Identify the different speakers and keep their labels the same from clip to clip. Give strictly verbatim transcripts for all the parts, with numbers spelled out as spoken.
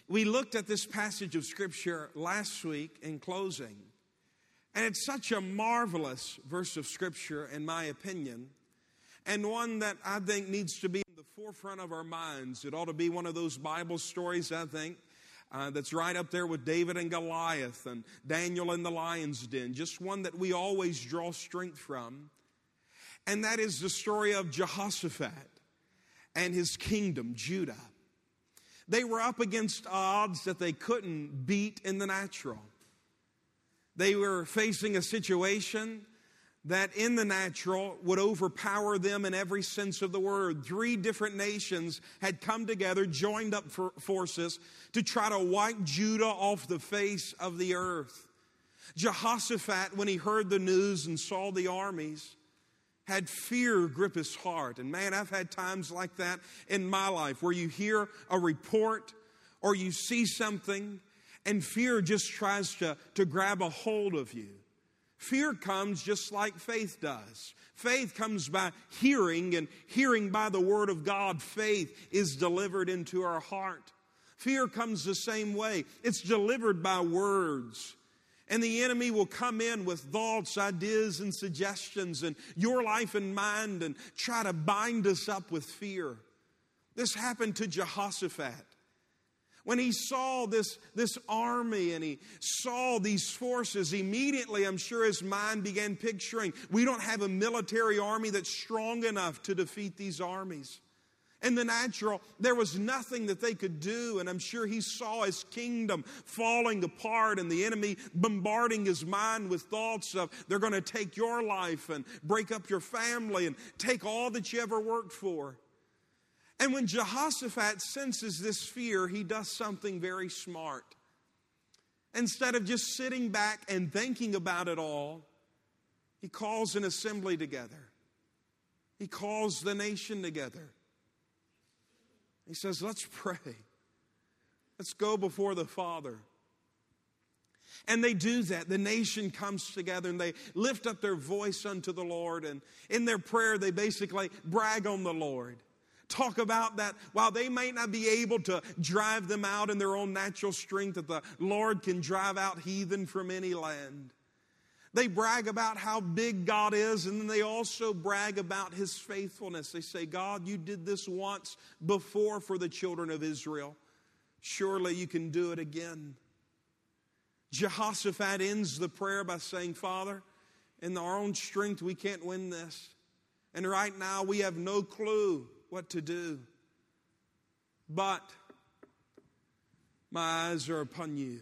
Speaker 1: We looked at this passage of Scripture last week in closing, and it's such a marvelous verse of Scripture, in my opinion, and one that I think needs to be in the forefront of our minds. It ought to be one of those Bible stories, I think, uh, that's right up there with David and Goliath and Daniel in the lion's den, just one that we always draw strength from, and that is the story of Jehoshaphat and his kingdom, Judah. They were up against odds that they couldn't beat in the natural. They were facing a situation that in the natural would overpower them in every sense of the word. Three different nations had come together, joined up for forces to try to wipe Judah off the face of the earth. Jehoshaphat, when he heard the news and saw the armies, had fear grip his heart. And man, I've had times like that in my life where you hear a report or you see something and fear just tries to, to grab a hold of you. Fear comes just like faith does. Faith comes by hearing, and hearing by the word of God. Faith is delivered into our heart. Fear comes the same way. It's delivered by words. And the enemy will come in with thoughts, ideas, and suggestions and your life and mind and try to bind us up with fear. This happened to Jehoshaphat. When he saw this, this army and he saw these forces, immediately I'm sure his mind began picturing, we don't have a military army that's strong enough to defeat these armies. In the natural, there was nothing that they could do, and I'm sure he saw his kingdom falling apart and the enemy bombarding his mind with thoughts of they're going to take your life and break up your family and take all that you ever worked for. And when Jehoshaphat senses this fear, he does something very smart. Instead of just sitting back and thinking about it all, he calls an assembly together. He calls the nation together. He says, let's pray. Let's go before the Father. And they do that. The nation comes together and they lift up their voice unto the Lord. And in their prayer, they basically brag on the Lord. Talk about that while they may not be able to drive them out in their own natural strength, that the Lord can drive out heathen from any land. They brag about how big God is, and then they also brag about His faithfulness. They say, God, you did this once before for the children of Israel. Surely you can do it again. Jehoshaphat ends the prayer by saying, Father, in our own strength we can't win this. And right now we have no clue what to do. But my eyes are upon you.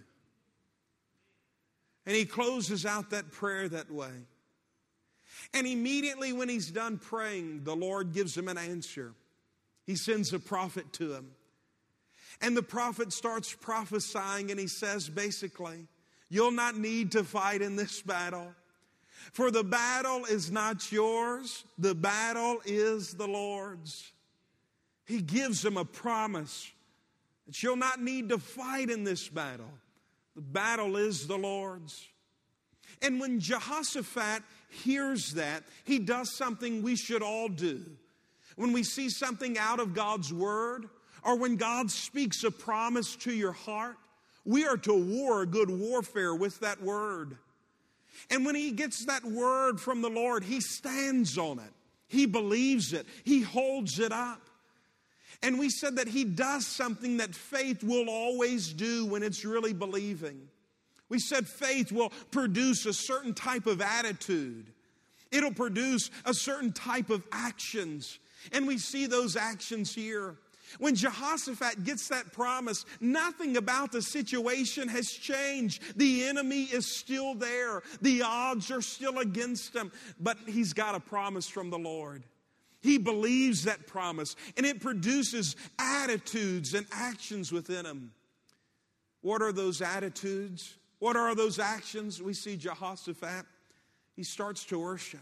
Speaker 1: And he closes out that prayer that way. And immediately when he's done praying, the Lord gives him an answer. He sends a prophet to him. And the prophet starts prophesying, and he says basically, you'll not need to fight in this battle. For the battle is not yours. The battle is the Lord's. He gives him a promise that you'll not need to fight in this battle. The battle is the Lord's. And when Jehoshaphat hears that, he does something we should all do. When we see something out of God's word, or when God speaks a promise to your heart, we are to war a good warfare with that word. And when he gets that word from the Lord, he stands on it. He believes it. He holds it up. And we said that he does something that faith will always do when it's really believing. We said faith will produce a certain type of attitude. It'll produce a certain type of actions. And we see those actions here. When Jehoshaphat gets that promise, nothing about the situation has changed. The enemy is still there. The odds are still against him. But he's got a promise from the Lord. He believes that promise, and it produces attitudes and actions within him. What are those attitudes? What are those actions? We see Jehoshaphat. He starts to worship.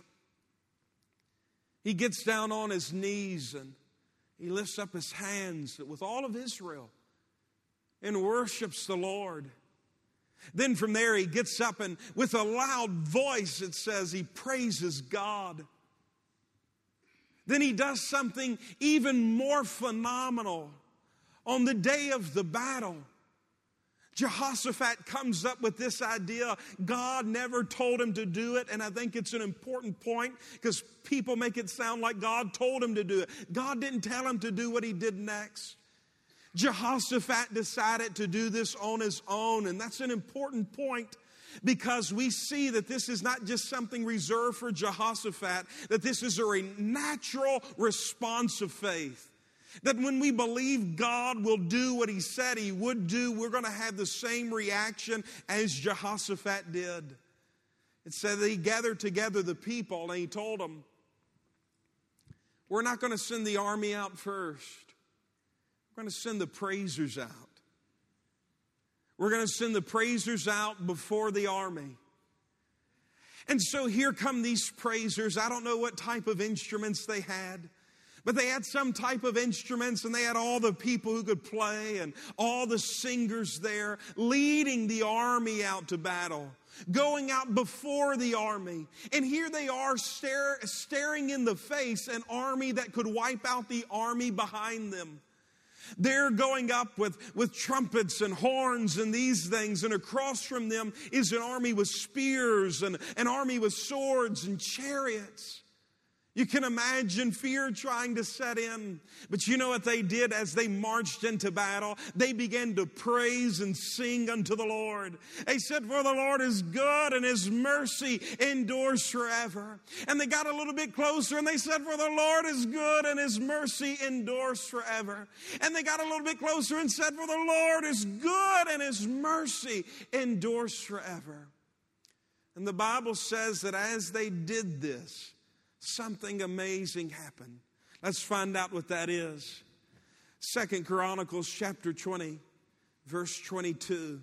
Speaker 1: He gets down on his knees and he lifts up his hands with all of Israel and worships the Lord. Then from there he gets up and with a loud voice, it says, he praises God. Then he does something even more phenomenal. On the day of the battle, Jehoshaphat comes up with this idea. God never told him to do it, and I think it's an important point because people make it sound like God told him to do it. God didn't tell him to do what he did next. Jehoshaphat decided to do this on his own, and that's an important point because we see that this is not just something reserved for Jehoshaphat, that this is a natural response of faith. That when we believe God will do what he said he would do, we're going to have the same reaction as Jehoshaphat did. It said that he gathered together the people and he told them, we're not going to send the army out first. We're going to send the praisers out. We're going to send the praisers out before the army. And so here come these praisers. I don't know what type of instruments they had. But they had some type of instruments, and they had all the people who could play and all the singers there leading the army out to battle, going out before the army. And here they are stare, staring in the face an army that could wipe out the army behind them. They're going up with, with trumpets and horns and these things, and across from them is an army with spears and an army with swords and chariots. You can imagine fear trying to set in. But you know what they did as they marched into battle? They began to praise and sing unto the Lord. They said, for the Lord is good and his mercy endures forever. And they got a little bit closer and they said, for the Lord is good and his mercy endures forever. And they got a little bit closer and said, for the Lord is good and his mercy endures forever. And the Bible says that as they did this, something amazing happened. Let's find out what that is. Second Chronicles chapter twenty, verse twenty-two.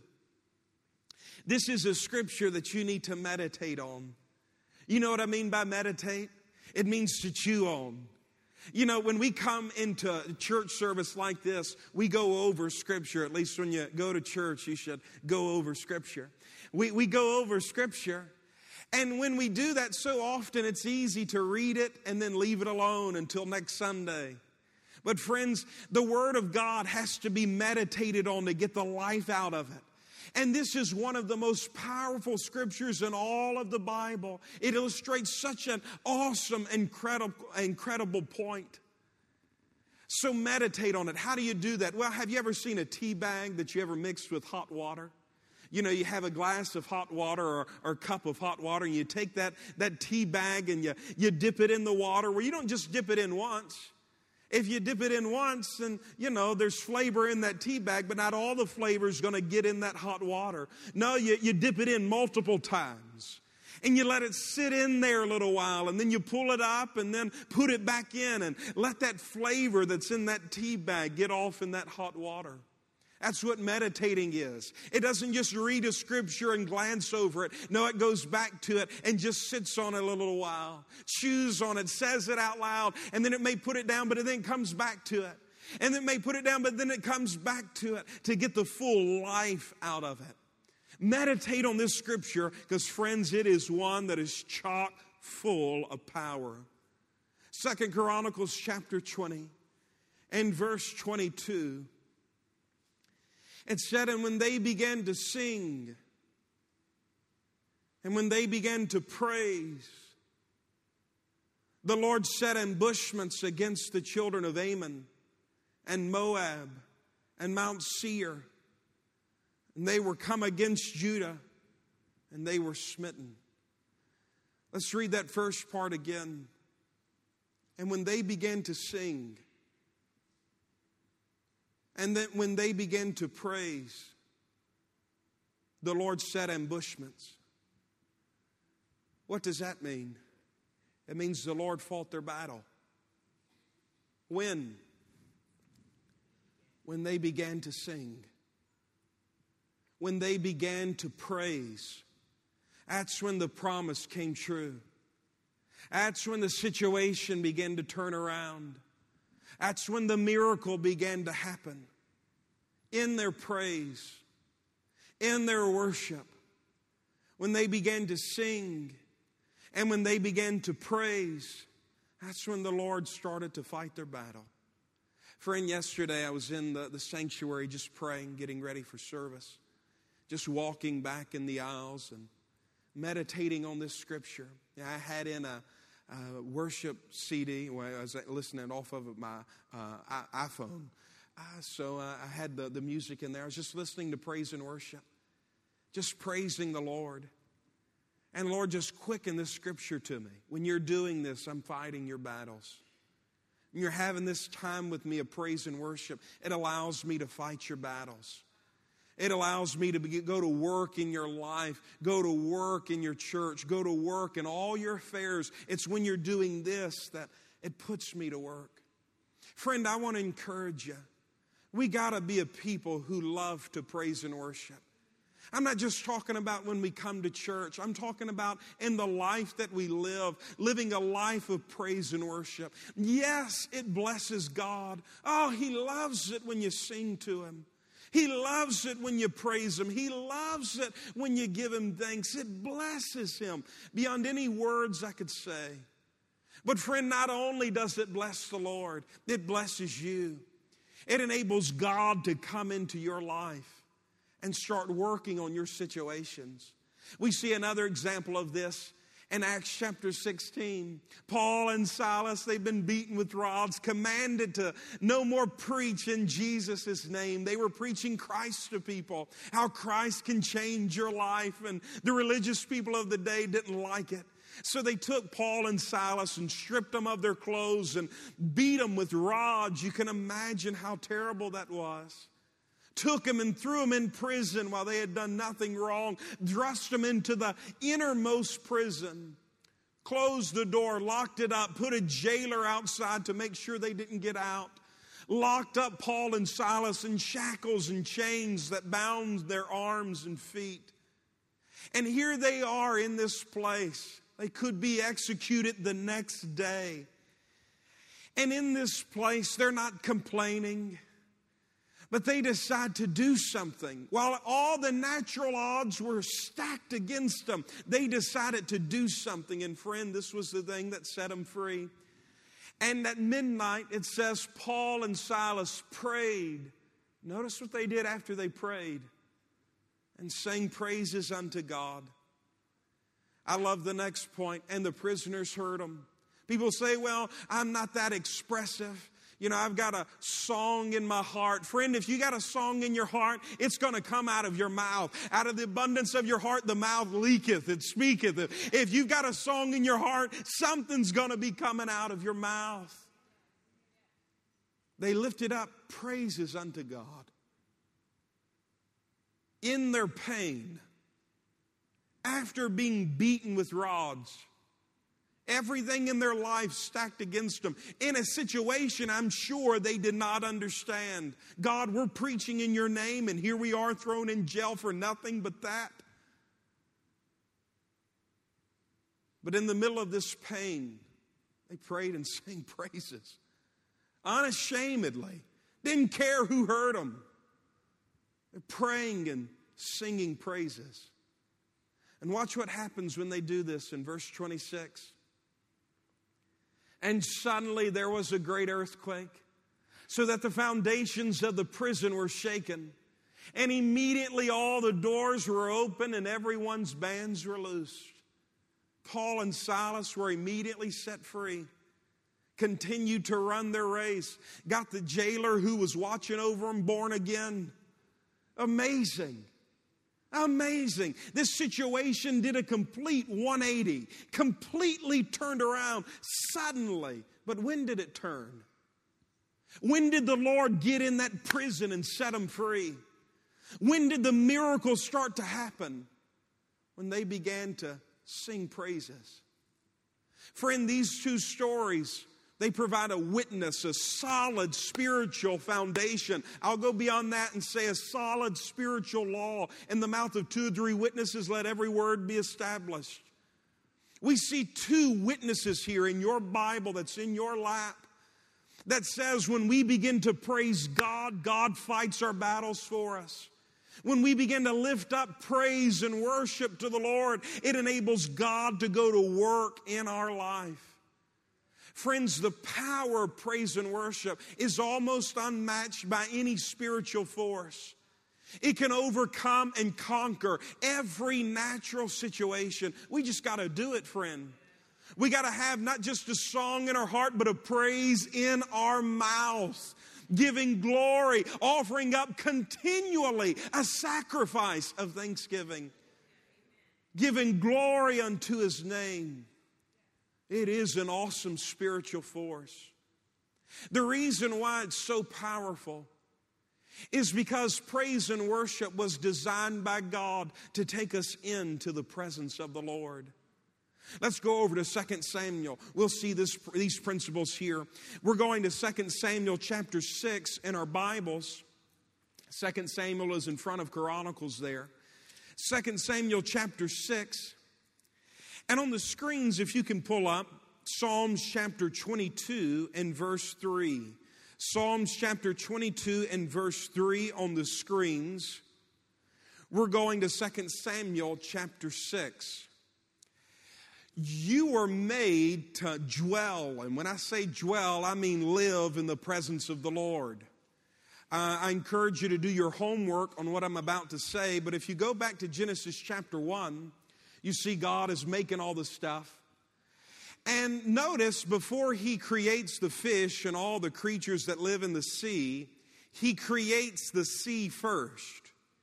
Speaker 1: This is a scripture that you need to meditate on. You know what I mean by meditate? It means to chew on. You know, when we come into a church service like this, we go over scripture. At least when you go to church, you should go over scripture. We, we go over scripture. And when we do that so often, it's easy to read it and then leave it alone until next Sunday. But friends, the Word of God has to be meditated on to get the life out of it. And this is one of the most powerful scriptures in all of the Bible. It illustrates such an awesome, incredible, incredible point. So meditate on it. How do you do that? Well, have you ever seen a tea bag that you ever mixed with hot water? You know, you have a glass of hot water or, or a cup of hot water, and you take that, that tea bag and you, you dip it in the water. Well, you don't just dip it in once. If you dip it in once, then, you know, there's flavor in that tea bag, but not all the flavor is going to get in that hot water. No, you, you dip it in multiple times. And you let it sit in there a little while, and then you pull it up and then put it back in and let that flavor that's in that tea bag get off in that hot water. That's what meditating is. It doesn't just read a scripture and glance over it. No, it goes back to it and just sits on it a little while. Chews on it, says it out loud, and then it may put it down, but it then comes back to it. And it may put it down, but then it comes back to it to get the full life out of it. Meditate on this scripture because, friends, it is one that is chock full of power. Second Chronicles chapter twenty and verse twenty-two. It said, and when they began to sing, and when they began to praise, the Lord set ambushments against the children of Ammon and Moab and Mount Seir. And they were come against Judah, and they were smitten. Let's read that first part again. And when they began to sing, and then when they began to praise, the Lord set ambushments. What does that mean? It means the Lord fought their battle. When? When they began to sing. When they began to praise. That's when the promise came true. That's when the situation began to turn around. That's when the miracle began to happen. In their praise, in their worship, when they began to sing, and when they began to praise, that's when the Lord started to fight their battle. Friend, yesterday I was in the, the sanctuary just praying, getting ready for service. just walking back in the aisles and meditating on this scripture. I had in a, a worship C D, well, I was listening off of my uh, iPhone. Uh, so uh, I had the, the music in there. I was just listening to praise and worship, just praising the Lord. And Lord, just quicken this scripture to me. When you're doing this, I'm fighting your battles. When you're having this time with me of praise and worship, it allows me to fight your battles. It allows me to be, go to work in your life, go to work in your church, go to work in all your affairs. It's when you're doing this that it puts me to work. Friend, I want to encourage you. We got to be a people who love to praise and worship. I'm not just talking about when we come to church. I'm talking about in the life that we live, living a life of praise and worship. Yes, it blesses God. Oh, He loves it when you sing to Him. He loves it when you praise Him. He loves it when you give Him thanks. It blesses Him beyond any words I could say. But friend, not only does it bless the Lord, it blesses you. It enables God to come into your life and start working on your situations. We see another example of this in Acts chapter sixteen. Paul and Silas, they've been beaten with rods, commanded to no more preach in Jesus' name. They were preaching Christ to people, how Christ can change your life. And the religious people of the day didn't like it. So they took Paul and Silas and stripped them of their clothes and beat them with rods. You can imagine how terrible that was. Took them and threw them in prison while they had done nothing wrong. Thrust them into the innermost prison. Closed the door, locked it up, put a jailer outside to make sure they didn't get out. Locked up Paul and Silas in shackles and chains that bound their arms and feet. And here they are in this place. They could be executed the next day. And in this place, they're not complaining. But they decide to do something. While all the natural odds were stacked against them, they decided to do something. And friend, this was the thing that set them free. And at midnight, it says Paul and Silas prayed. Notice what they did after they prayed. And sang praises unto God. I love the next point. And the prisoners heard them. People say, well, I'm not that expressive. You know, I've got a song in my heart. Friend, if you got a song in your heart, it's going to come out of your mouth. Out of the abundance of your heart, the mouth leaketh, it speaketh. If you've got a song in your heart, something's going to be coming out of your mouth. They lifted up praises unto God. In their pain, after being beaten with rods, everything in their life stacked against them. In a situation I'm sure they did not understand. God, we're preaching in your name, and here we are thrown in jail for nothing but that. But in the middle of this pain, they prayed and sang praises. Unashamedly. Didn't care who heard them. They're praying and singing praises. And watch what happens when they do this in verse twenty-six. And suddenly there was a great earthquake, so that the foundations of the prison were shaken. And immediately all the doors were open and everyone's bands were loosed. Paul and Silas were immediately set free, continued to run their race, got the jailer who was watching over them born again. Amazing. Amazing. This situation did a complete one eighty, completely turned around suddenly. But when did it turn? When did the Lord get in that prison and set them free? When did the miracle start to happen? When they began to sing praises. Friend, these two stories, they provide a witness, a solid spiritual foundation. I'll go beyond that and say a solid spiritual law. In the mouth of two or three witnesses, let every word be established. We see two witnesses here in your Bible that's in your lap that says when we begin to praise God, God fights our battles for us. When we begin to lift up praise and worship to the Lord, it enables God to go to work in our life. Friends, the power of praise and worship is almost unmatched by any spiritual force. It can overcome and conquer every natural situation. We just got to do it, friend. We got to have not just a song in our heart, but a praise in our mouth, giving glory, offering up continually a sacrifice of thanksgiving, giving glory unto His name. It is an awesome spiritual force. The reason why it's so powerful is because praise and worship was designed by God to take us into the presence of the Lord. Let's go over to Second Samuel. We'll see this, these principles here. We're going to Second Samuel chapter six in our Bibles. Second Samuel is in front of Chronicles there. Second Samuel chapter six. And on the screens, if you can pull up, Psalms chapter twenty-two and verse three. Psalms chapter twenty-two and verse three on the screens. We're going to Second Samuel chapter six. You were made to dwell, and when I say dwell, I mean live in the presence of the Lord. Uh, I encourage you to do your homework on what I'm about to say, but if you go back to Genesis chapter one, you see God is making all the stuff. And notice, before He creates the fish and all the creatures that live in the sea, He creates the sea first.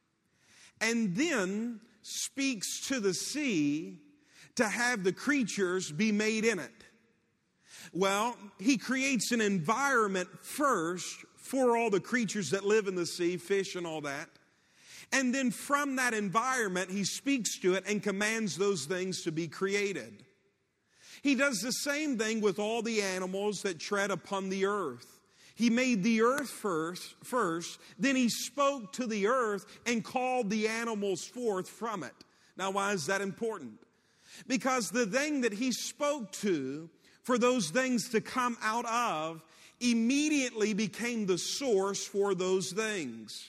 Speaker 1: And then speaks to the sea to have the creatures be made in it. Well, He creates an environment first for all the creatures that live in the sea, fish and all that. And then from that environment, He speaks to it and commands those things to be created. He does the same thing with all the animals that tread upon the earth. He made the earth first, first, then He spoke to the earth and called the animals forth from it. Now, why is that important? Because the thing that He spoke to for those things to come out of immediately became the source for those things.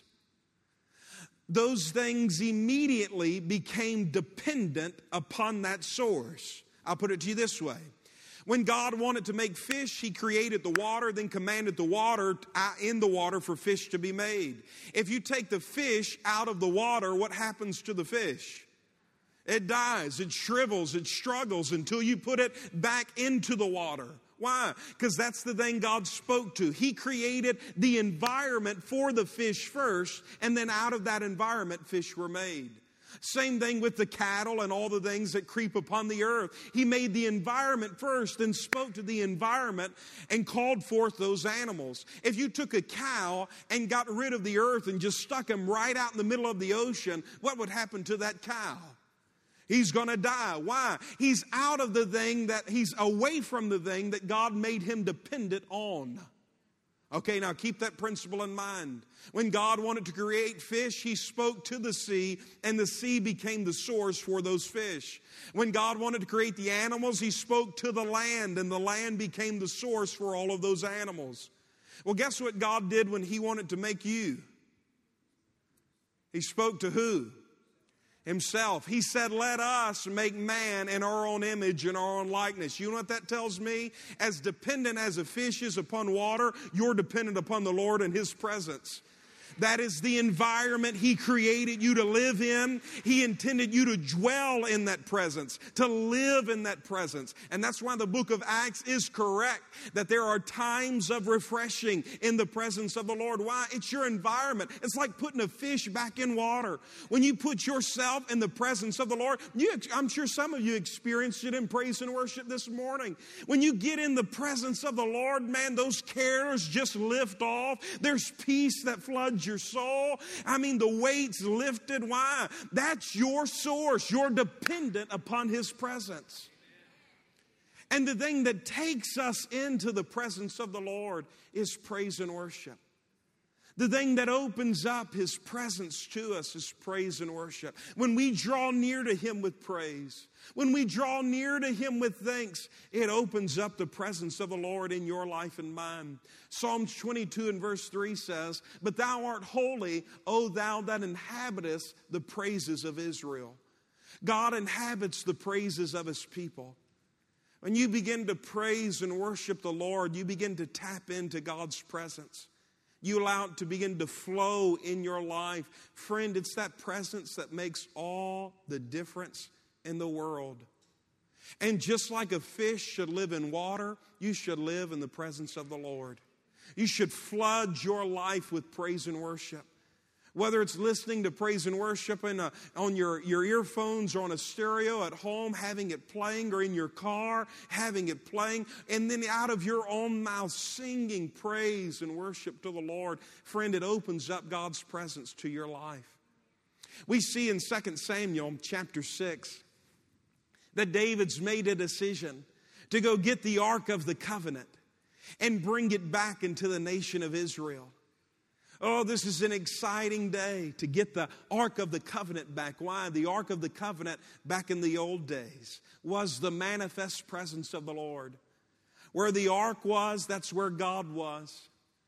Speaker 1: Those things immediately became dependent upon that source. I'll put it to you this way. When God wanted to make fish, He created the water, then commanded the water in the water for fish to be made. If you take the fish out of the water, what happens to the fish? It dies, it shrivels, it struggles until you put it back into the water. Why? Because that's the thing God spoke to. He created the environment for the fish first, and then out of that environment, fish were made. Same thing with the cattle and all the things that creep upon the earth. He made the environment first, then spoke to the environment and called forth those animals. If you took a cow and got rid of the earth and just stuck him right out in the middle of the ocean, what would happen to that cow? He's going to die. Why? He's out of the thing that, he's away from the thing that God made him dependent on. Okay, now keep that principle in mind. When God wanted to create fish, He spoke to the sea, and the sea became the source for those fish. When God wanted to create the animals, He spoke to the land, and the land became the source for all of those animals. Well, guess what God did when He wanted to make you? He spoke to who? Himself. He said, let us make man in our own image and our own likeness. You know what that tells me? As dependent as a fish is upon water, you're dependent upon the Lord and His presence. That is the environment He created you to live in. He intended you to dwell in that presence, to live in that presence. And that's why the book of Acts is correct, that there are times of refreshing in the presence of the Lord. Why? It's your environment. It's like putting a fish back in water. When you put yourself in the presence of the Lord, you, I'm sure some of you experienced it in praise and worship this morning. When you get in the presence of the Lord, man, those cares just lift off. There's peace that floods your soul. I mean, the weight's lifted. Why? That's your source. You're dependent upon His presence. And the thing that takes us into the presence of the Lord is praise and worship. The thing that opens up His presence to us is praise and worship. When we draw near to Him with praise, when we draw near to Him with thanks, it opens up the presence of the Lord in your life and mine. Psalms twenty-two and verse three says, but thou art holy, O thou that inhabitest the praises of Israel. God inhabits the praises of His people. When you begin to praise and worship the Lord, you begin to tap into God's presence. You allow it to begin to flow in your life. Friend, it's that presence that makes all the difference in the world. And just like a fish should live in water, you should live in the presence of the Lord. You should flood your life with praise and worship. Whether it's listening to praise and worship in a, on your, your earphones or on a stereo at home, having it playing, or in your car, having it playing, and then out of your own mouth singing praise and worship to the Lord. Friend, it opens up God's presence to your life. We see in Second Samuel chapter six that David's made a decision to go get the Ark of the Covenant and bring it back into the nation of Israel. Oh, this is an exciting day to get the Ark of the Covenant back. Why? The Ark of the Covenant back in the old days was the manifest presence of the Lord. Where the Ark was, that's where God was.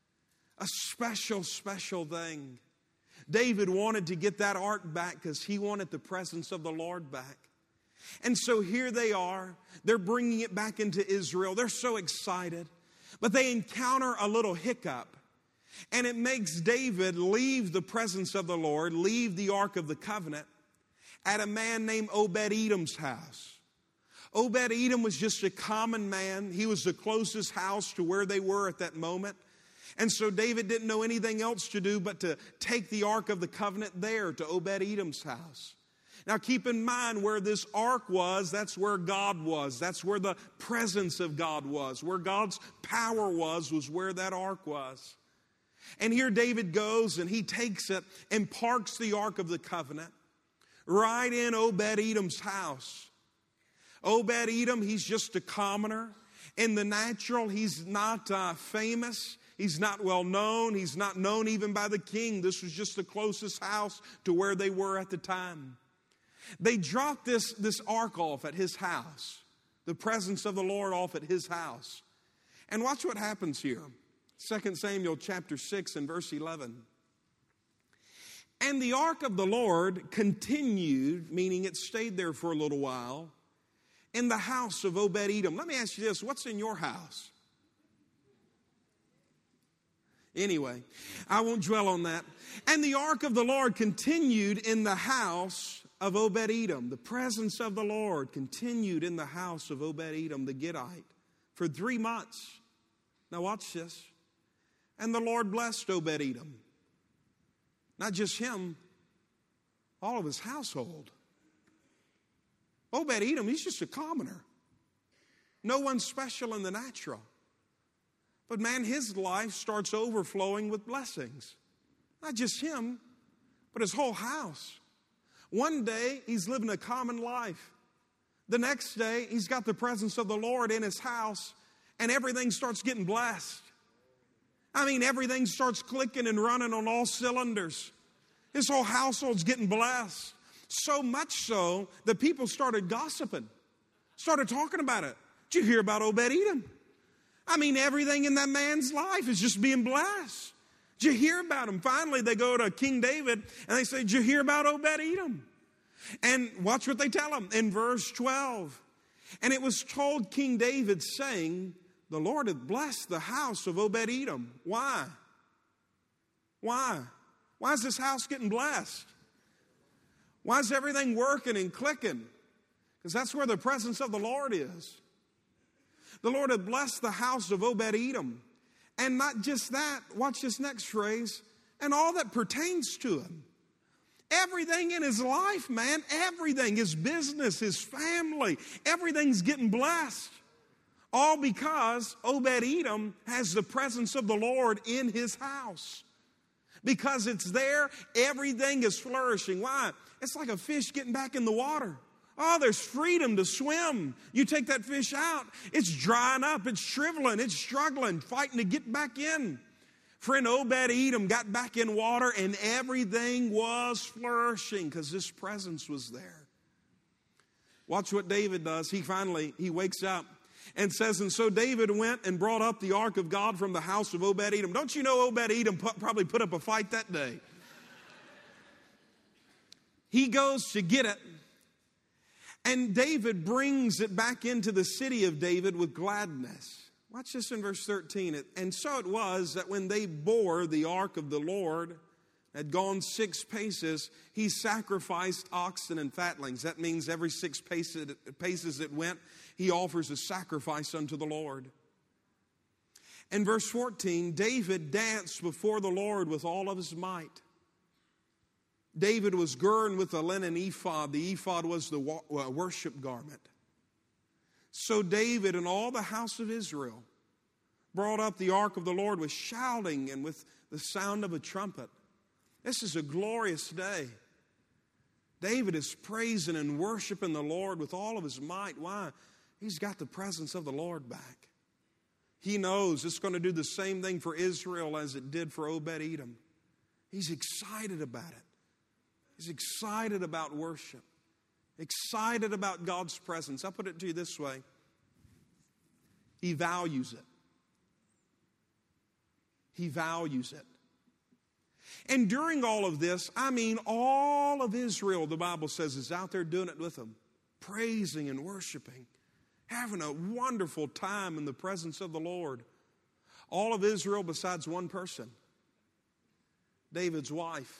Speaker 1: A special, special thing. David wanted to get that Ark back because he wanted the presence of the Lord back. And so here they are. They're bringing it back into Israel. They're so excited. But they encounter a little hiccup. And it makes David leave the presence of the Lord, leave the Ark of the Covenant, at a man named Obed-Edom's house. Obed-Edom was just a common man. He was the closest house to where they were at that moment. And so David didn't know anything else to do but to take the Ark of the Covenant there to Obed-Edom's house. Now keep in mind where this ark was, that's where God was. That's where the presence of God was. Where God's power was, was where that ark was. And here David goes and he takes it and parks the Ark of the Covenant right in Obed-Edom's house. Obed-Edom, he's just a commoner. In the natural, he's not uh, famous. He's not well known. He's not known even by the king. This was just the closest house to where they were at the time. They dropped this, this ark off at his house, the presence of the Lord off at his house. And watch what happens here. Second Samuel chapter six and verse eleven. And the ark of the Lord continued, meaning it stayed there for a little while, in the house of Obed-Edom. Let me ask you this, what's in your house? Anyway, I won't dwell on that. And the ark of the Lord continued in the house of Obed-Edom. The presence of the Lord continued in the house of Obed-Edom, the Gittite, for three months. Now watch this. And the Lord blessed Obed-Edom. Not just him, all of his household. Obed-Edom, he's just a commoner. No one special in the natural. But man, his life starts overflowing with blessings. Not just him, but his whole house. One day, he's living a common life. The next day, he's got the presence of the Lord in his house, and everything starts getting blessed. I mean, everything starts clicking and running on all cylinders. His whole household's getting blessed. So much so that people started gossiping, started talking about it. Did you hear about Obed-Edom? I mean, everything in that man's life is just being blessed. Did you hear about him? Finally, they go to King David and they say, did you hear about Obed-Edom? And watch what they tell him in verse twelve. And it was told King David, saying, the Lord hath blessed the house of Obed-Edom. Why? Why? Why is this house getting blessed? Why is everything working and clicking? Because that's where the presence of the Lord is. The Lord had blessed the house of Obed-Edom. And not just that, watch this next phrase, and all that pertains to him. Everything in his life, man, everything, his business, his family, everything's getting blessed. All because Obed-Edom has the presence of the Lord in his house. Because it's there, everything is flourishing. Why? It's like a fish getting back in the water. Oh, there's freedom to swim. You take that fish out, it's drying up, it's shriveling, it's struggling, fighting to get back in. Friend, Obed-Edom got back in water and everything was flourishing because this presence was there. Watch what David does. He finally, he wakes up and says, and so David went and brought up the ark of God from the house of Obed-Edom. Don't you know Obed-Edom probably put up a fight that day? He goes to get it. And David brings it back into the city of David with gladness. Watch this in verse thirteen. And so it was that when they bore the ark of the Lord, had gone six paces, he sacrificed oxen and fatlings. That means every six paces, paces it went, he offers a sacrifice unto the Lord. In verse fourteen, David danced before the Lord with all of his might. David was girded with a linen ephod. The ephod was the worship garment. So David and all the house of Israel brought up the ark of the Lord with shouting and with the sound of a trumpet. This is a glorious day. David is praising and worshiping the Lord with all of his might. Why? He's got the presence of the Lord back. He knows it's going to do the same thing for Israel as it did for Obed-Edom. He's excited about it. He's excited about worship. Excited about God's presence. I'll put it to you this way. He values it. He values it. And during all of this, I mean all of Israel, the Bible says, is out there doing it with them. Praising and worshiping. Having a wonderful time in the presence of the Lord. All of Israel besides one person. David's wife.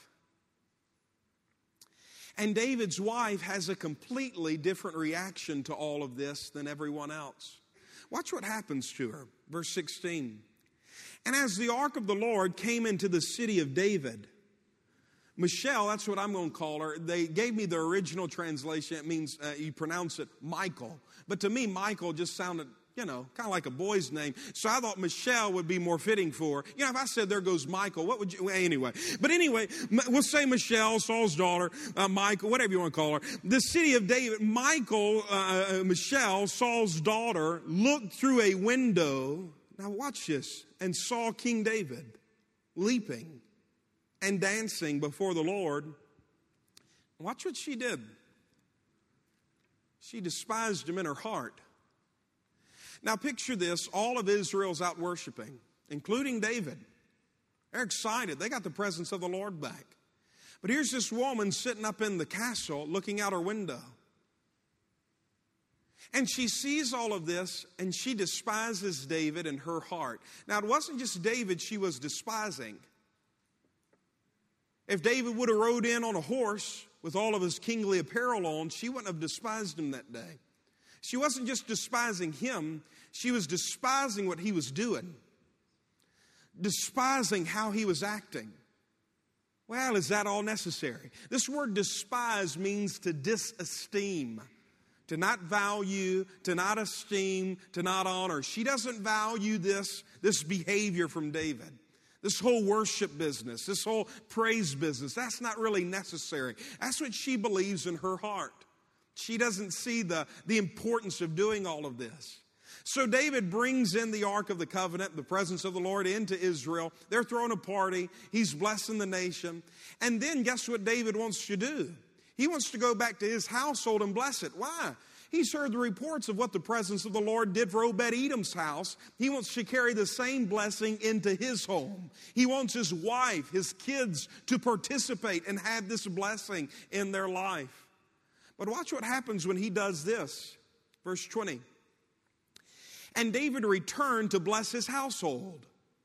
Speaker 1: And David's wife has a completely different reaction to all of this than everyone else. Watch what happens to her. Verse sixteen. And as the ark of the Lord came into the city of David, Michelle, that's what I'm going to call her. They gave me the original translation. It means, uh, you pronounce it Michael. But to me, Michael just sounded, you know, kind of like a boy's name. So I thought Michelle would be more fitting for her. You know, if I said there goes Michael, what would you, well, anyway. But anyway, we'll say Michelle, Saul's daughter, uh, Michael, whatever you want to call her. The city of David, Michael, uh, Michelle, Saul's daughter, looked through a window. Now watch this. And saw King David leaping and dancing before the Lord. Watch what she did. She despised him in her heart. Now picture this. All of Israel's out worshiping, including David. They're excited. They got the presence of the Lord back. But here's this woman sitting up in the castle looking out her window. And she sees all of this, and she despises David in her heart. Now, it wasn't just David she was despising. If David would have rode in on a horse with all of his kingly apparel on, she wouldn't have despised him that day. She wasn't just despising him, she was despising what he was doing. Despising how he was acting. Well, is that all necessary? This word despise means to disesteem. To not value, to not esteem, to not honor. She doesn't value this, this behavior from David. This whole worship business, this whole praise business, that's not really necessary. That's what she believes in her heart. She doesn't see the, the importance of doing all of this. So David brings in the Ark of the Covenant, the presence of the Lord, into Israel. They're throwing a party. He's blessing the nation. And then guess what David wants to do? He wants to go back to his household and bless it. Why? He's heard the reports of what the presence of the Lord did for Obed-Edom's house. He wants to carry the same blessing into his home. He wants his wife, his kids to participate and have this blessing in their life. But watch what happens when he does this. Verse twenty. And David returned to bless his household.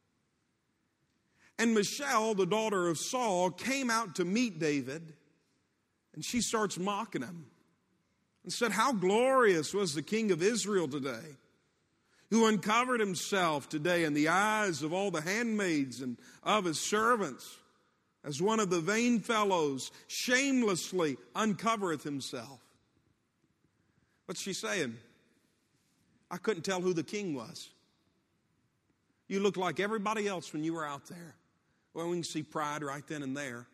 Speaker 1: And Michelle, the daughter of Saul, came out to meet David. And she starts mocking him and said, how glorious was the king of Israel today, who uncovered himself today in the eyes of all the handmaids and of his servants, as one of the vain fellows shamelessly uncovereth himself. What's she saying? I couldn't tell who the king was. You looked like everybody else when you were out there. Well, we can see pride right then and there.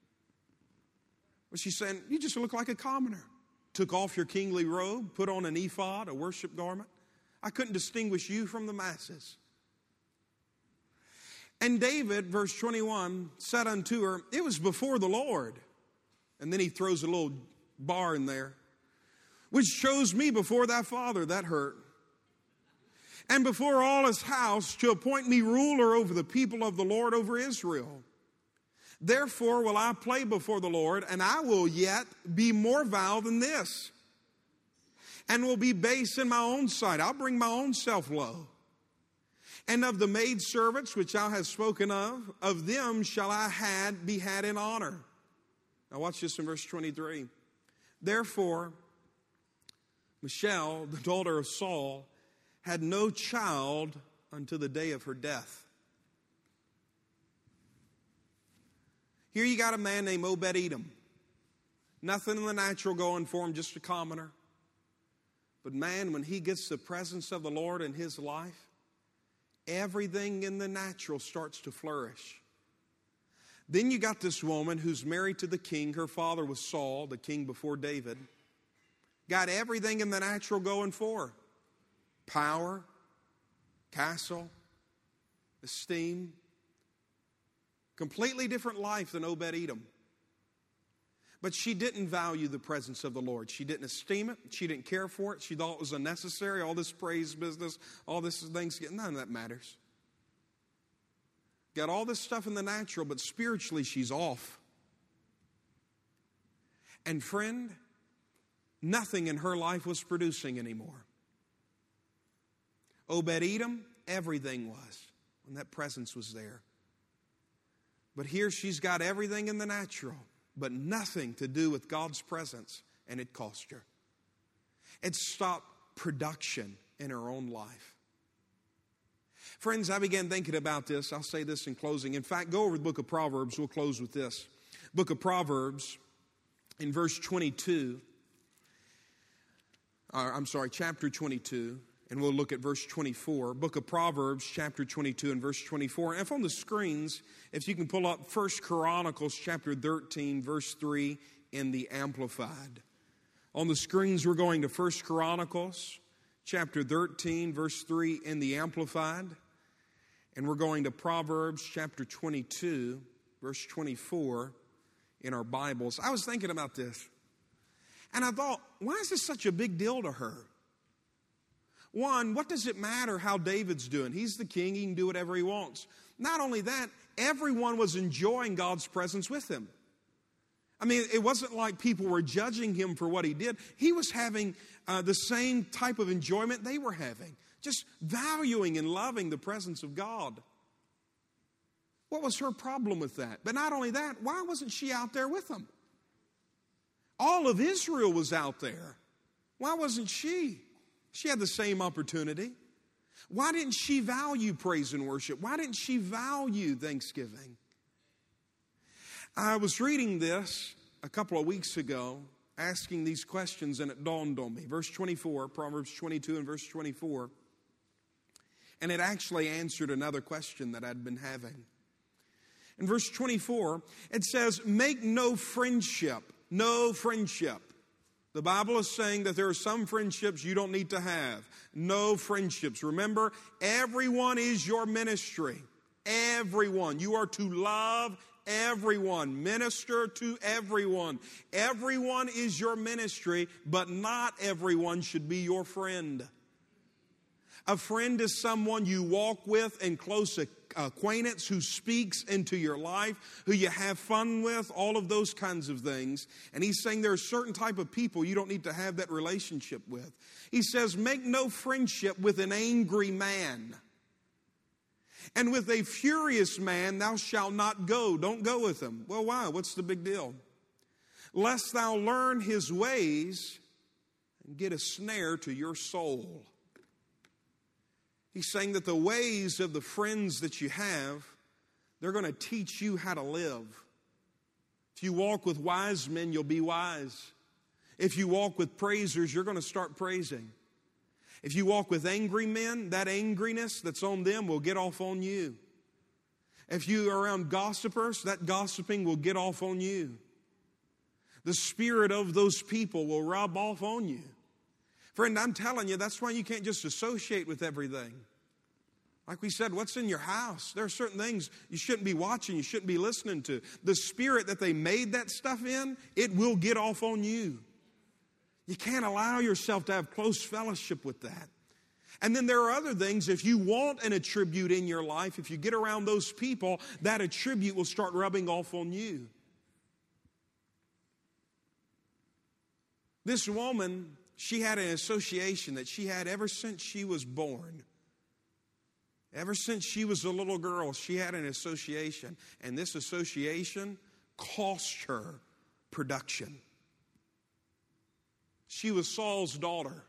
Speaker 1: But she's saying, you just look like a commoner. Took off your kingly robe, put on an ephod, a worship garment. I couldn't distinguish you from the masses. And David, verse twenty-one, said unto her, it was before the Lord. And then he throws a little bar in there. Which chose me before thy father, that hurt. And before all his house to appoint me ruler over the people of the Lord, over Israel. Therefore will I play before the Lord, and I will yet be more vile than this, and will be base in my own sight. I'll bring my own self low. And of the maidservants which thou hast spoken of, of them shall I had be had in honor. Now watch this in verse twenty-three. Therefore, Michal, the daughter of Saul, had no child until the day of her death. Here you got a man named Obed-Edom. Nothing in the natural going for him, just a commoner. But man, when he gets the presence of the Lord in his life, everything in the natural starts to flourish. Then you got this woman who's married to the king. Her father was Saul, the king before David. Got everything in the natural going for her. Power, castle, esteem. Completely different life than Obed-Edom. But she didn't value the presence of the Lord. She didn't esteem it. She didn't care for it. She thought it was unnecessary. All this praise business, all this things, none of that matters. Got all this stuff in the natural, but spiritually she's off. And friend, nothing in her life was producing anymore. Obed-Edom, everything was when that presence was there. But here she's got everything in the natural, but nothing to do with God's presence, and it cost her. It stopped production in her own life. Friends, I began thinking about this. I'll say this in closing. In fact, go over the book of Proverbs. We'll close with this. Book of Proverbs, in verse twenty-two, uh, I'm sorry, chapter twenty-two, and we'll look at verse twenty-four. Book of Proverbs, chapter twenty-two and verse twenty-four. And if on the screens, if you can pull up First Chronicles, chapter thirteen, verse three in the Amplified. On the screens, we're going to First Chronicles, chapter thirteen, verse three in the Amplified. And we're going to Proverbs, chapter twenty-two, verse twenty-four in our Bibles. I was thinking about this, and I thought, why is this such a big deal to her? One, what does it matter how David's doing? He's the king. He can do whatever he wants. Not only that, everyone was enjoying God's presence with him. I mean, it wasn't like people were judging him for what he did. He was having uh, the same type of enjoyment they were having. Just valuing and loving the presence of God. What was her problem with that? But not only that, why wasn't she out there with them? All of Israel was out there. Why wasn't she? She had the same opportunity. Why didn't she value praise and worship? Why didn't she value thanksgiving? I was reading this a couple of weeks ago, asking these questions, and it dawned on me. Verse twenty-four, Proverbs twenty-two and verse twenty-four. And it actually answered another question that I'd been having. In verse twenty-four, it says, make no friendship, no friendship. The Bible is saying that there are some friendships you don't need to have. No friendships. Remember, everyone is your ministry. Everyone. You are to love everyone. Minister to everyone. Everyone is your ministry, but not everyone should be your friend. A friend is someone you walk with in close acquaintance, who speaks into your life, who you have fun with, all of those kinds of things. And he's saying there are certain type of people you don't need to have that relationship with. He says, make no friendship with an angry man. And with a furious man thou shalt not go. Don't go with him. Well, why? What's the big deal? Lest thou learn his ways and get a snare to your soul. He's saying that the ways of the friends that you have, they're going to teach you how to live. If you walk with wise men, you'll be wise. If you walk with praisers, you're going to start praising. If you walk with angry men, that angriness that's on them will get off on you. If you are around gossipers, that gossiping will get off on you. The spirit of those people will rub off on you. Friend, I'm telling you, that's why you can't just associate with everything. Like we said, what's in your house? There are certain things you shouldn't be watching, you shouldn't be listening to. The spirit that they made that stuff in, it will get off on you. You can't allow yourself to have close fellowship with that. And then there are other things, if you want an attribute in your life, if you get around those people, that attribute will start rubbing off on you. This woman, she had an association that she had ever since she was born. Ever since she was a little girl, she had an association, and this association cost her production. She was Saul's daughter.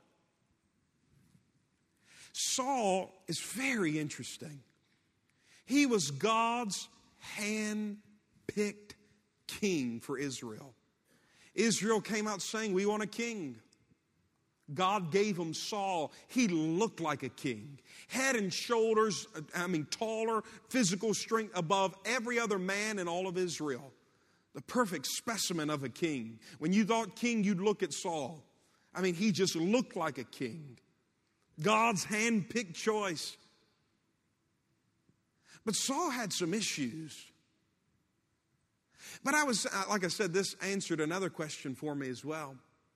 Speaker 1: Saul is very interesting. He was God's hand-picked king for Israel. Israel came out saying, we want a king. God gave him Saul. He looked like a king. Head and shoulders, I mean, taller, physical strength above every other man in all of Israel. The perfect specimen of a king. When you thought king, you'd look at Saul. I mean, he just looked like a king. God's hand-picked choice. But Saul had some issues. But I was, like I said, this answered another question for me as well.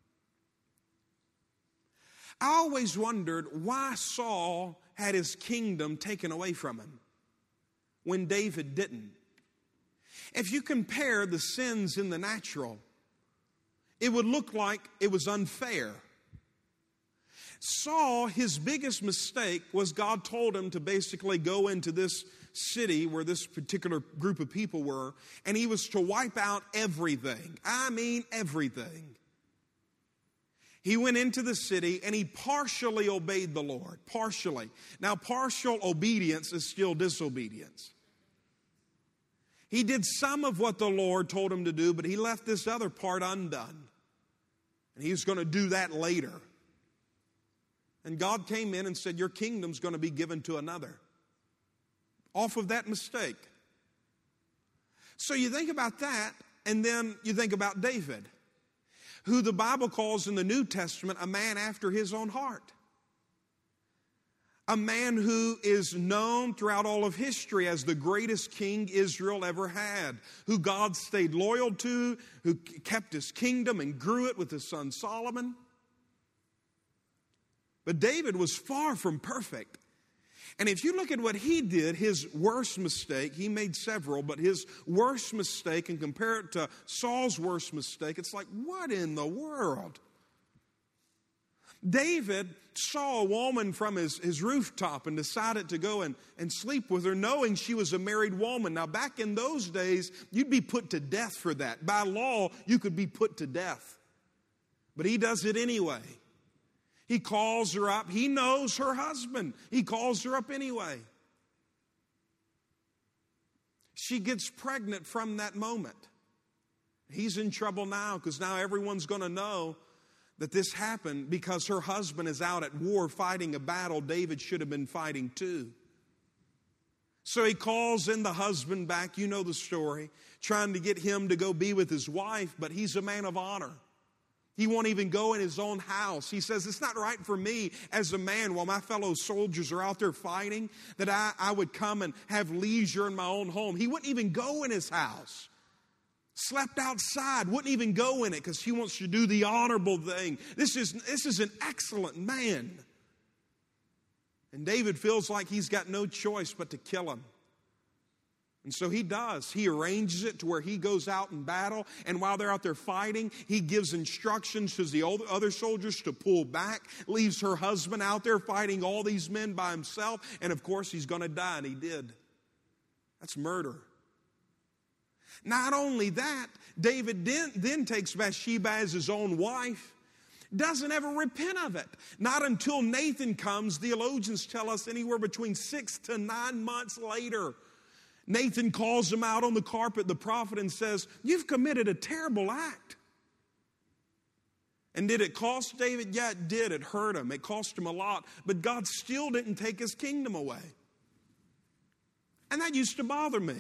Speaker 1: I always wondered why Saul had his kingdom taken away from him when David didn't. If you compare the sins in the natural, it would look like it was unfair. Saul, his biggest mistake was God told him to basically go into this city where this particular group of people were, and he was to wipe out everything. I mean everything. He went into the city and he partially obeyed the Lord. Partially. Now, partial obedience is still disobedience. He did some of what the Lord told him to do, but he left this other part undone. And he was going to do that later. And God came in and said, your kingdom's going to be given to another. Off of that mistake. So you think about that, and then you think about David, who the Bible calls in the New Testament a man after his own heart. A man who is known throughout all of history as the greatest king Israel ever had, who God stayed loyal to, who kept his kingdom and grew it with his son Solomon. But David was far from perfect. And if you look at what he did, his worst mistake, he made several, but his worst mistake, and compare it to Saul's worst mistake, it's like, what in the world? David saw a woman from his, his rooftop and decided to go and, and sleep with her, knowing she was a married woman. Now, back in those days, you'd be put to death for that. By law, you could be put to death. But he does it anyway. He calls her up. He knows her husband. He calls her up anyway. She gets pregnant from that moment. He's in trouble now because now everyone's going to know that this happened because her husband is out at war fighting a battle David should have been fighting too. So he calls in the husband back. You know the story. Trying to get him to go be with his wife, but he's a man of honor. He won't even go in his own house. He says, it's not right for me as a man while my fellow soldiers are out there fighting that I, I would come and have leisure in my own home. He wouldn't even go in his house. Slept outside, wouldn't even go in it because he wants to do the honorable thing. This is, this is an excellent man. And David feels like he's got no choice but to kill him. And so he does. He arranges it to where he goes out in battle. And while they're out there fighting, he gives instructions to the other soldiers to pull back. Leaves her husband out there fighting all these men by himself. And of course, he's going to die. And he did. That's murder. Not only that, David then, then takes Bathsheba as his own wife. Doesn't ever repent of it. Not until Nathan comes, theologians tell us anywhere between six to nine months later. Nathan calls him out on the carpet, the prophet, and says, you've committed a terrible act. And did it cost David? Yeah, it did. It hurt him. It cost him a lot. But God still didn't take his kingdom away. And that used to bother me.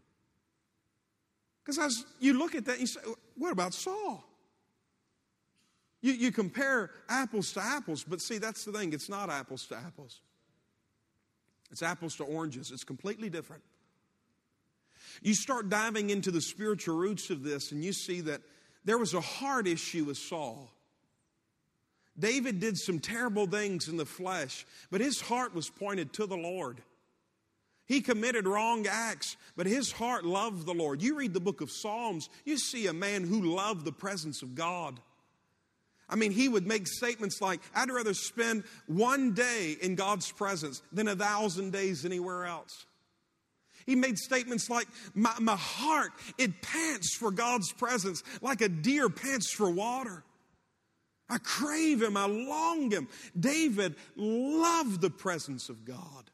Speaker 1: Because you look at that and you say, what about Saul? You, you compare apples to apples, but see, that's the thing. It's not apples to apples. It's apples to oranges. It's completely different. You start diving into the spiritual roots of this, and you see that there was a heart issue with Saul. David did some terrible things in the flesh, but his heart was pointed to the Lord. He committed wrong acts, but his heart loved the Lord. You read the book of Psalms, you see a man who loved the presence of God. I mean, he would make statements like, I'd rather spend one day in God's presence than a thousand days anywhere else. He made statements like, my, my heart, it pants for God's presence like a deer pants for water. I crave him, I long him. David loved the presence of God.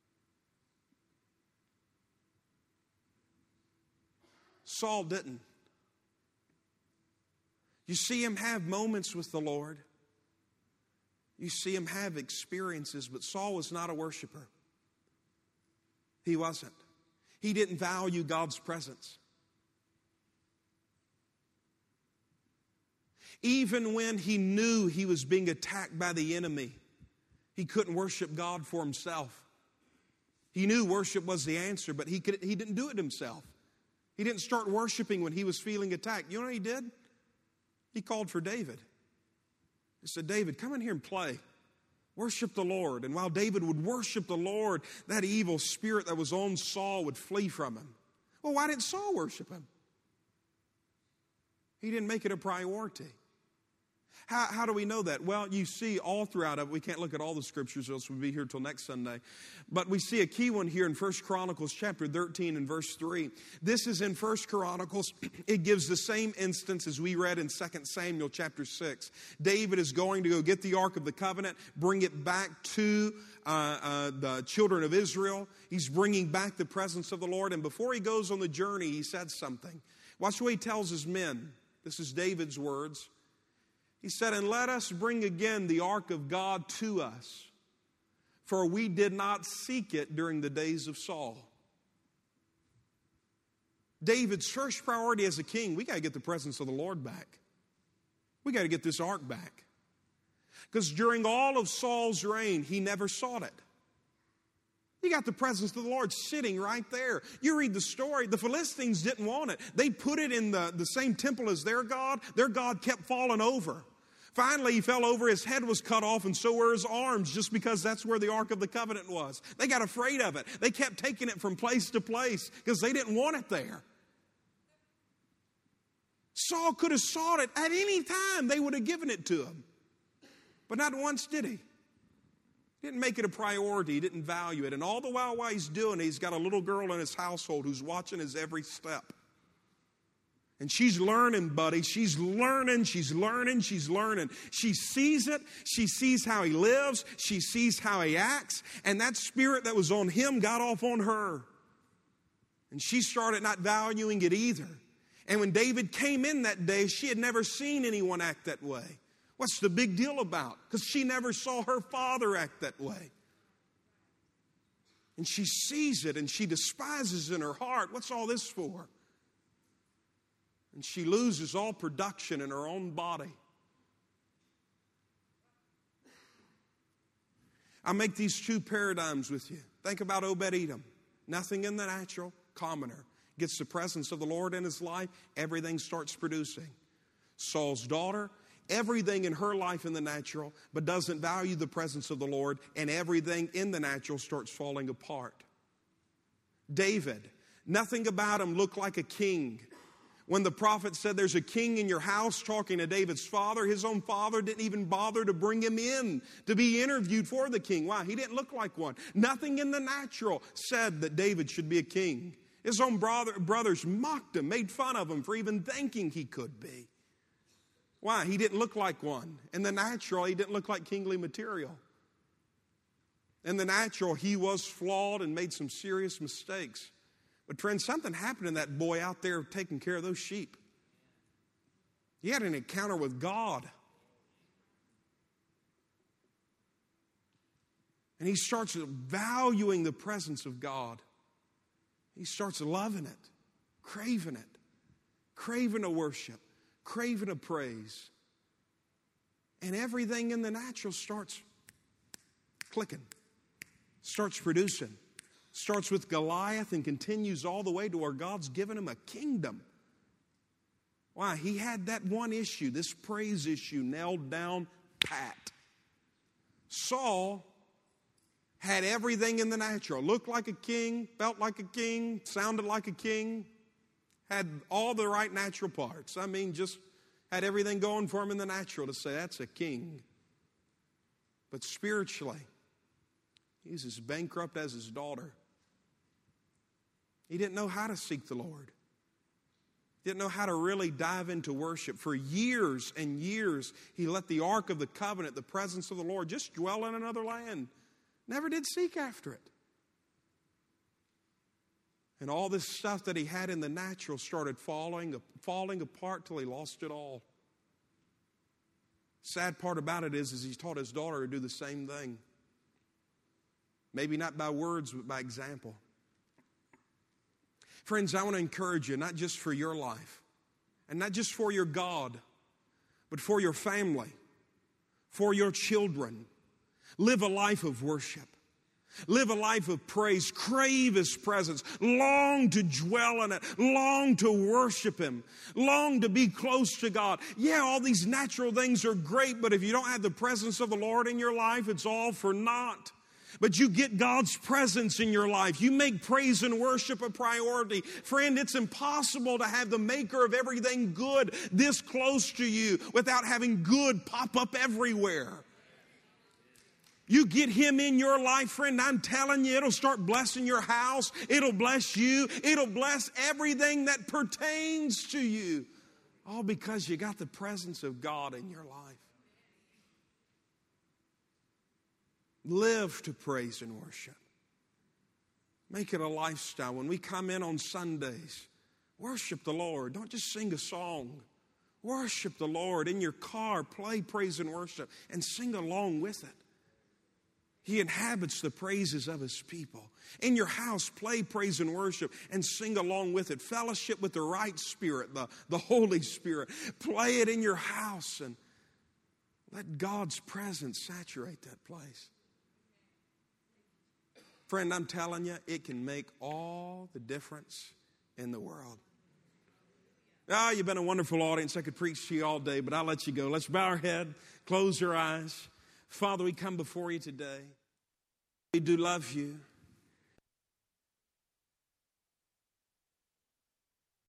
Speaker 1: Saul didn't. You see him have moments with the Lord. You see him have experiences, but Saul was not a worshiper. He wasn't. He didn't value God's presence. Even when he knew he was being attacked by the enemy, he couldn't worship God for himself. He knew worship was the answer, but he, could, he didn't do it himself. He didn't start worshiping when he was feeling attacked. You know what he did? He called for David. He said, David, come in here and play. Worship the Lord. And while David would worship the Lord, that evil spirit that was on Saul would flee from him. Well, why didn't Saul worship him? He didn't make it a priority. How, how do we know that? Well, you see all throughout it. We can't look at all the scriptures, or else we'll be here till next Sunday. But we see a key one here in First Chronicles chapter thirteen and verse three. This is in First Chronicles. It gives the same instance as we read in Second Samuel chapter six. David is going to go get the Ark of the Covenant, bring it back to uh, uh, the children of Israel. He's bringing back the presence of the Lord. And before he goes on the journey, he said something. Watch what he tells his men. This is David's words. He said, and let us bring again the ark of God to us, for we did not seek it during the days of Saul. David's first priority as a king, we got to get the presence of the Lord back. We got to get this ark back. Because during all of Saul's reign, he never sought it. You got the presence of the Lord sitting right there. You read the story, the Philistines didn't want it. They put it in the, the same temple as their God. Their God kept falling over. Finally, he fell over, his head was cut off, and so were his arms, just because that's where the Ark of the Covenant was. They got afraid of it. They kept taking it from place to place because they didn't want it there. Saul could have sought it at any time. They would have given it to him. But not once did he. He didn't make it a priority. He didn't value it. And all the while while he's doing it, he's got a little girl in his household who's watching his every step. And she's learning, buddy. She's learning, she's learning, she's learning. She sees it. She sees how he lives. She sees how he acts. And that spirit that was on him got off on her. And she started not valuing it either. And when David came in that day, she had never seen anyone act that way. What's the big deal about? Because she never saw her father act that way. And she sees it and she despises in her heart. What's all this for? And she loses all production in her own body. I make these two paradigms with you. Think about Obed-Edom. Nothing in the natural, commoner. Gets the presence of the Lord in his life, everything starts producing. Saul's daughter, everything in her life in the natural, but doesn't value the presence of the Lord, and everything in the natural starts falling apart. David, nothing about him looked like a king. When the prophet said there's a king in your house, talking to David's father, his own father didn't even bother to bring him in to be interviewed for the king. Why? He didn't look like one. Nothing in the natural said that David should be a king. His own brother, brothers mocked him, made fun of him for even thinking he could be. Why? He didn't look like one. In the natural, he didn't look like kingly material. In the natural, he was flawed and made some serious mistakes. But friends, something happened in that boy out there taking care of those sheep. He had an encounter with God. And he starts valuing the presence of God. He starts loving it, craving it, craving a worship, craving a praise. And everything in the natural starts clicking, starts producing. Starts with Goliath and continues all the way to where God's given him a kingdom. Why? He had that one issue, this praise issue, nailed down pat. Saul had everything in the natural. Looked like a king, felt like a king, sounded like a king, had all the right natural parts. I mean, just had everything going for him in the natural to say, that's a king. But spiritually, he's as bankrupt as his daughter. He didn't know how to seek the Lord. Didn't know how to really dive into worship. For years and years, he let the Ark of the Covenant, the presence of the Lord, just dwell in another land. Never did seek after it. And all this stuff that he had in the natural started falling, falling apart till he lost it all. Sad part about it is, is he taught his daughter to do the same thing. Maybe not by words, but by example. Friends, I want to encourage you, not just for your life, and not just for your God, but for your family, for your children. Live a life of worship. Live a life of praise. Crave His presence. Long to dwell in it. Long to worship Him. Long to be close to God. Yeah, all these natural things are great, but if you don't have the presence of the Lord in your life, it's all for naught. But you get God's presence in your life. You make praise and worship a priority. Friend, it's impossible to have the maker of everything good this close to you without having good pop up everywhere. You get Him in your life, friend, I'm telling you, it'll start blessing your house. It'll bless you. It'll bless everything that pertains to you. All because you got the presence of God in your life. Live to praise and worship. Make it a lifestyle. When we come in on Sundays, worship the Lord. Don't just sing a song. Worship the Lord. In your car, play praise and worship and sing along with it. He inhabits the praises of His people. In your house, play praise and worship and sing along with it. Fellowship with the right spirit, the, the Holy Spirit. Play it in your house and let God's presence saturate that place. Friend, I'm telling you, it can make all the difference in the world. Ah, you've been a wonderful audience. I could preach to you all day, but I'll let you go. Let's bow our head, close our eyes. Father, we come before you today. We do love you.